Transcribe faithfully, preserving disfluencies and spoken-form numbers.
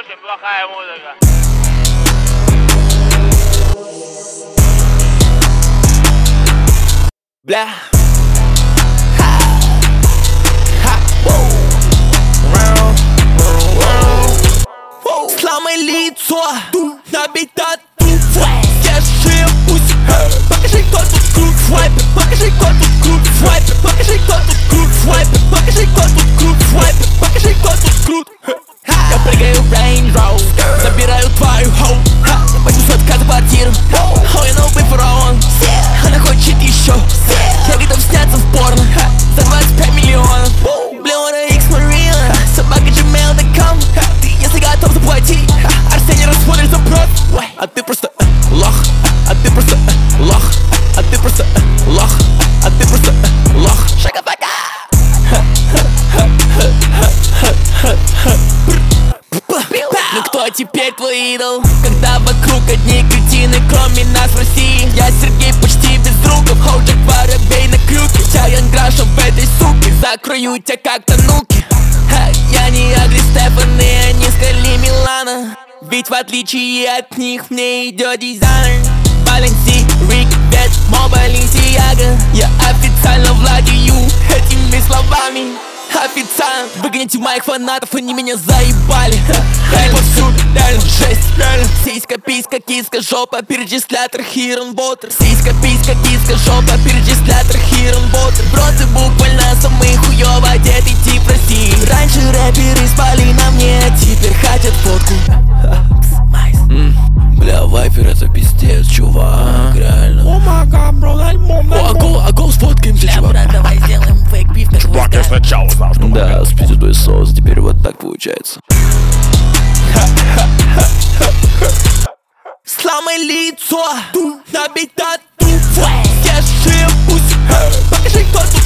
Очень плохая музыка. Бля. Сломай лицо, набей тату. Скажи пусть, покажи, кто тут крут. Свайпер, покажи, кто тут крут. Свайпер, покажи, кто тут крут. Свайпер, покажи, кто тут крут. Свайпер, покажи, кто тут крут. Я прыгаю в Range Rover, забираю твою хоу. восемьсот к за квартиру. Ой, новый фараон. Она хочет еще. Я готов сняться в порно за двадцать пять миллионов. Блюра X Marina, собака gmail точка ком. Ты, если готов заплатить, Арсений рассмотрит запрос. А ты просто э, лох, а ты просто э, лох, а ты просто э, лох, а ты просто э, лох. Шага-бага. Ну кто теперь твой идол? Когда вокруг одни кретины, кроме нас в России. Я Сергей почти без другов, Ходжик воробей на крюке. Тяян Грашев в этой суке, закрою тебя как тануки. Я не Агли Стефан и они Скали Милана. Ведь в отличие от них мне идет дизайнер. Баленси, Рик, Вет, Мо Баленсиага. Я официально владею этими словами. Официант, выгоните моих фанатов, они меня заебали. Реально повсюду, реально жесть, реально. Сиська, писька, киска, жопа, перечислятор, хирон, ботер. Сиська, писька, киска, жопа, перечислятор, хирон, ботер. Бро, ты буквально самый хуёво одетый тип России. Раньше рэперы спали на мне, теперь хотят фотку. mm. Бля, вайфер это пиздец, чувак, реально. О май гад, бро, альбом, О, агол, агол, сфоткаемся, чувак. Брат, давай сделаем фейк-биф, как Чувак, я сначала знал, что Да, с пиздец соус, теперь вот так получается. Сломай лицо, набей тату. Скажи пусть, покажи, кто тут